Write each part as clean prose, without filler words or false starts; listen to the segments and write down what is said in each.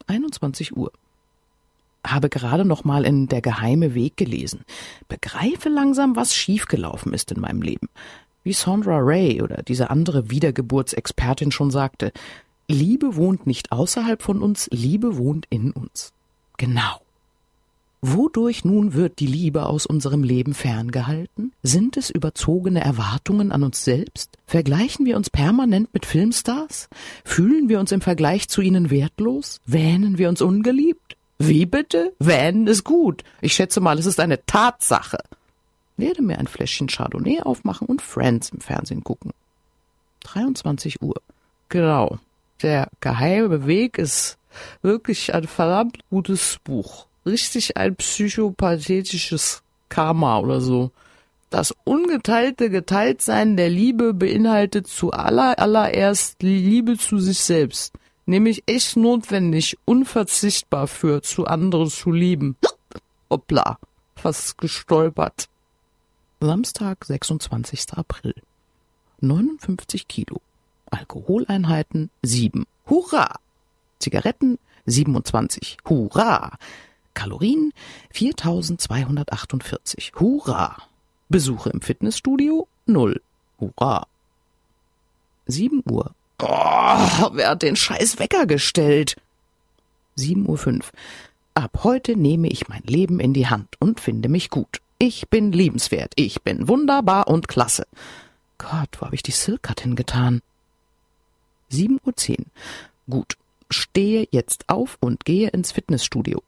21 Uhr. Habe gerade noch mal in Der geheime Weg gelesen. Begreife langsam, was schiefgelaufen ist in meinem Leben. Wie Sandra Ray oder diese andere Wiedergeburtsexpertin schon sagte, Liebe wohnt nicht außerhalb von uns, Liebe wohnt in uns. Genau. Wodurch nun wird die Liebe aus unserem Leben ferngehalten? Sind es überzogene Erwartungen an uns selbst? Vergleichen wir uns permanent mit Filmstars? Fühlen wir uns im Vergleich zu ihnen wertlos? Wähnen wir uns ungeliebt? Wie bitte? Wähnen ist gut. Ich schätze mal, es ist eine Tatsache. Werde mir ein Fläschchen Chardonnay aufmachen und Friends im Fernsehen gucken. 23 Uhr. Genau. Der geheime Weg ist wirklich ein verdammt gutes Buch. Richtig ein psychopathetisches Karma oder so. Das ungeteilte Geteiltsein der Liebe beinhaltet zuallererst Liebe zu sich selbst. Nämlich echt notwendig, unverzichtbar für zu anderen zu lieben. Hoppla, fast gestolpert. Samstag, 26. April. 59 Kilo. Alkoholeinheiten 7. Hurra! Zigaretten 27. Hurra! Kalorien 4248. Hurra! Besuche im Fitnessstudio 0. Hurra! 7 Uhr. Oh, wer hat den scheiß Wecker gestellt? 7:05 Uhr. Ab heute nehme ich mein Leben in die Hand und finde mich gut. Ich bin liebenswert. Ich bin wunderbar und klasse. Gott, wo habe ich die Silkat hingetan? 7:10 Uhr. Gut, stehe jetzt auf und gehe ins Fitnessstudio.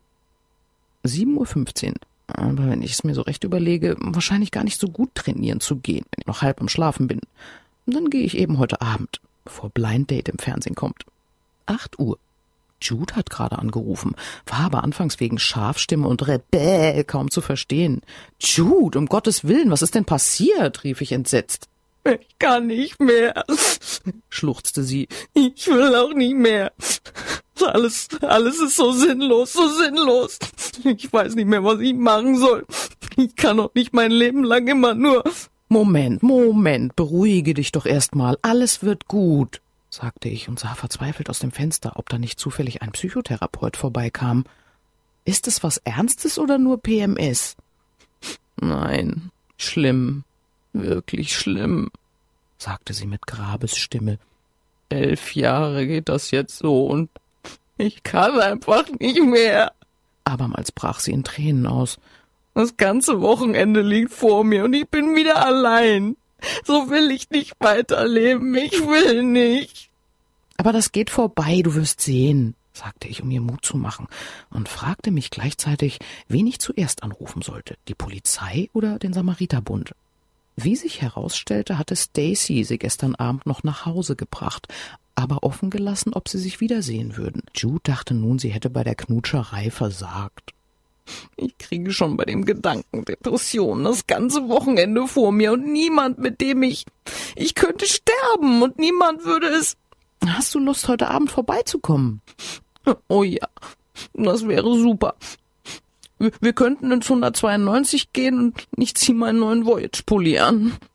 7:15 Uhr. Aber wenn ich es mir so recht überlege, wahrscheinlich gar nicht so gut trainieren zu gehen, wenn ich noch halb am Schlafen bin. Und dann gehe ich eben heute Abend, bevor Blind Date im Fernsehen kommt. 8 Uhr. Jude hat gerade angerufen, war aber anfangs wegen Scharfstimme und Rebell kaum zu verstehen. Jude, um Gottes Willen, was ist denn passiert? Rief ich entsetzt. Ich kann nicht mehr, schluchzte sie. Ich will auch nicht mehr. Alles ist so sinnlos, so sinnlos. Ich weiß nicht mehr, was ich machen soll. Ich kann doch nicht mein Leben lang immer nur... Moment, beruhige dich doch erst mal. Alles wird gut, sagte ich und sah verzweifelt aus dem Fenster, ob da nicht zufällig ein Psychotherapeut vorbeikam. Ist es was Ernstes oder nur PMS? Nein, schlimm. Wirklich schlimm, sagte sie mit Grabesstimme. 11 Jahre geht das jetzt so und ich kann einfach nicht mehr. Abermals brach sie in Tränen aus. Das ganze Wochenende liegt vor mir und ich bin wieder allein. So will ich nicht weiterleben. Ich will nicht. Aber das geht vorbei, du wirst sehen, sagte ich, um ihr Mut zu machen und fragte mich gleichzeitig, wen ich zuerst anrufen sollte, die Polizei oder den Samariterbund. Wie sich herausstellte, hatte Stacy sie gestern Abend noch nach Hause gebracht, aber offen gelassen, ob sie sich wiedersehen würden. Jude dachte nun, sie hätte bei der Knutscherei versagt. Ich kriege schon bei dem Gedanken Depressionen, das ganze Wochenende vor mir und niemand, mit dem ich könnte sterben und niemand würde es... Hast du Lust, heute Abend vorbeizukommen? Oh ja, das wäre super. Wir könnten ins 192 gehen und ich ziehe meinen neuen Voyage-Pulli an.